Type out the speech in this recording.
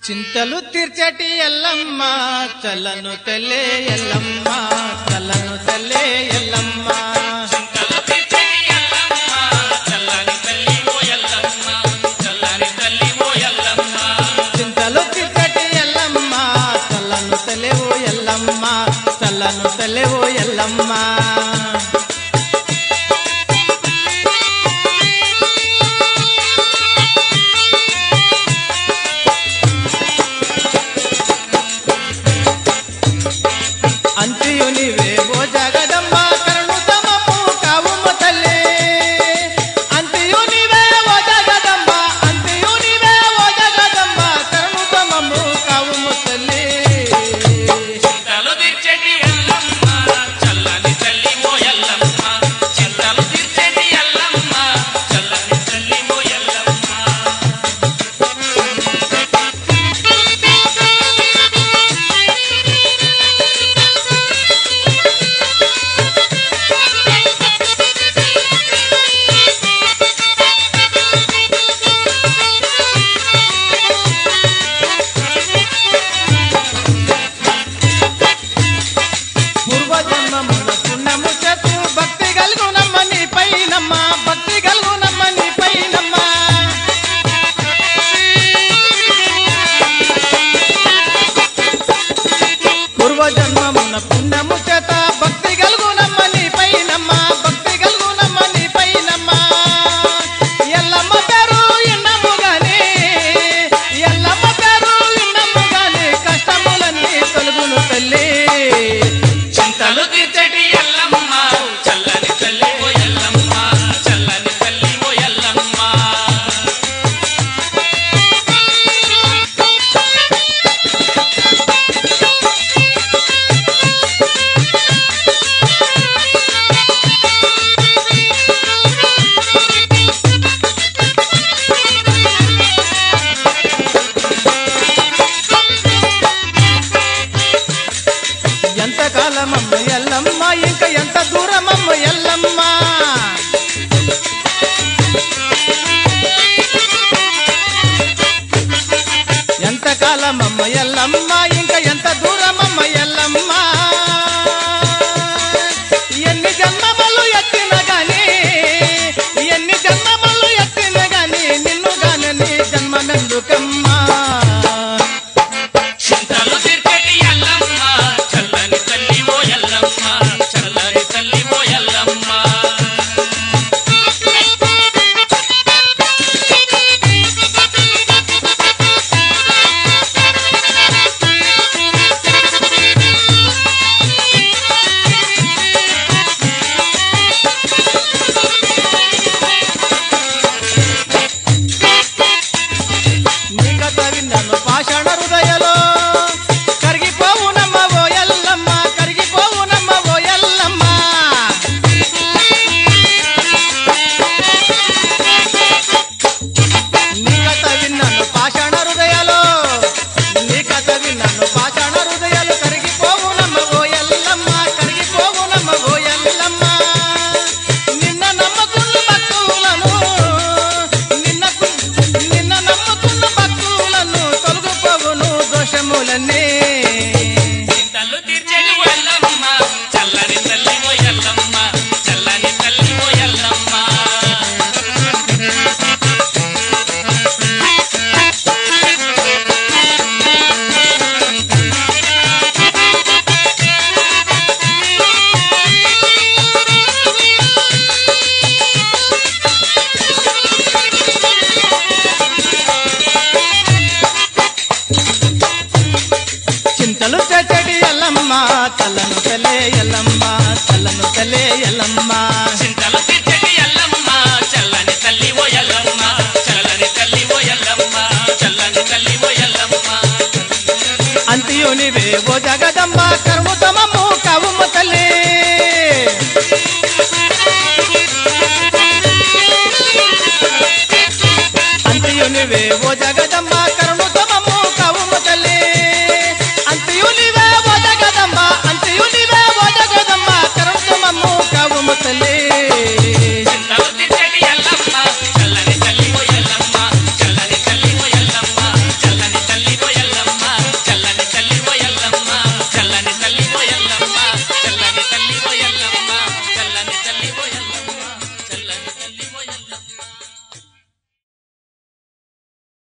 చింతలు తీర్చటి ఎల్లమ్మ చల్లను తల్లే ఎల్లమ్మ చల్లను తల్లే ఎల్లమ్మ చింతలు తీర్చటి ఎల్లమ్మ చల్లని తల్లి ఓ ఎల్లమ్మ చల్లని తల్లి ఓ ఎల్లమ్మ చింతలు తీర్చటి ఎల్లమ్మ చల్లను తల్లే ఓ ఎల్లమ్మ చల్లను తల్లే ఓ ఎల్లమ్మ అంతియు నీవే ఓ జగదమ్మ కరుణుతమము కావుమ తల్లి అంతియు నీవే ఓ జగదమ్మ అంతియు నీవే ఓ జగదమ్మ కరుణుతమము కావుమ తల్లి చింతలు తీర్చటి ఎల్లమ్మ చల్లని తల్లి ఓ ఎల్లమ్మ చింతలు తీర్చటి ఎల్లమ్మ చల్లని తల్లి ఓ ఎల్లమ్మ పూర్వజన్మమున పుణ్యము చేతు భక్తి గల్గునమ్మ నీ పైనమ్మ భక్తి గల్గునమ్మ నీ పైనమ్మ పూర్వజన్మమున పుణ్యము చేత భక్తి గల్గునమ్మ నీ పైనమ్మ భక్తి గల్గునమ్మ నీ పైనమ్మ ఎల్లమ్మ పేరు ఇన్నము గాని ఎల్లమ్మ పేరు ఇన్నము గాని కష్టములన్నీ తొలగును తల్లి చింతలు తీర్చటి ఎల్లమ్మ చల్లని తల్లి ఓ ఎల్లమ్మ చల్లని తల్లి ఓ ఎల్లమ్మ ఎంత కాలమమ్మ ఎల్లమ్మ ఇంకా ఎంత దూరమమ్మ ఎల్లమ్మ ఎంత కాలమమ్మ ఎల్లమ్మ ఇంకా ఎంత దూరమమ్మ ఎల్లమ్మ ఎన్ని జన్మములు ఎత్తిన గాని ఎన్ని జన్మములు ఎత్తిన గాని నిన్ను గాని నీ జన్మమెందుకమ్మా చింతలు తీర్చటి ఎల్లమ్మ చల్లని తల్లి ఓ ఎల్లమ్మ చల్లని తల్లి ఓ ఎల్లమ్మ నీ కథ విన్నాను పాషాణ హృదయలో కరిగిపోవునమ్మ ఓ ఎల్లమ్మ కరిగిపోవునమ్మ ఓ ఎల్లమ్మ నీ కథ విన్నాను పాషాణ హృదయలో నీ కథ విన్నాను పాషాణ హృదయాలు కరిగిపోవునమ్మ ఓ ఎల్లమ్మ కరిగిపోవునమ్మ ఓ ఎల్లమ్మ నిన్న నమ్మకున్న భక్తులను నిన్న నమ్ముకున్న భక్తులను తొలగిపోవును దోషములన్నీ చింతలు తీర్చటి ఓ ఎల్లమ్మ చల్లని తల్లి ఓ ఎల్లమ్మ చల్లని తల్లి ఓ ఎల్లమ్మ చింతలు చెడి ఎల్లమ్మ చల్లను తలే ఎల్లమ్మ చల్లను తలే ఎల్లమ్మ చింతలు తీర్చటి ఎల్లమ్మ చల్లని తల్లి ఓ ఎల్లమ్మ చల్లని తల్లి ఓ ఎల్లమ్మ చల్లని తల్లి ఓ ఎల్లమ్మ అంతియు నీవే ఓ జగదమ్మ కరుణుతమము కావుమ తల్లి అంతియు నీవే ఓ జగదమ్మ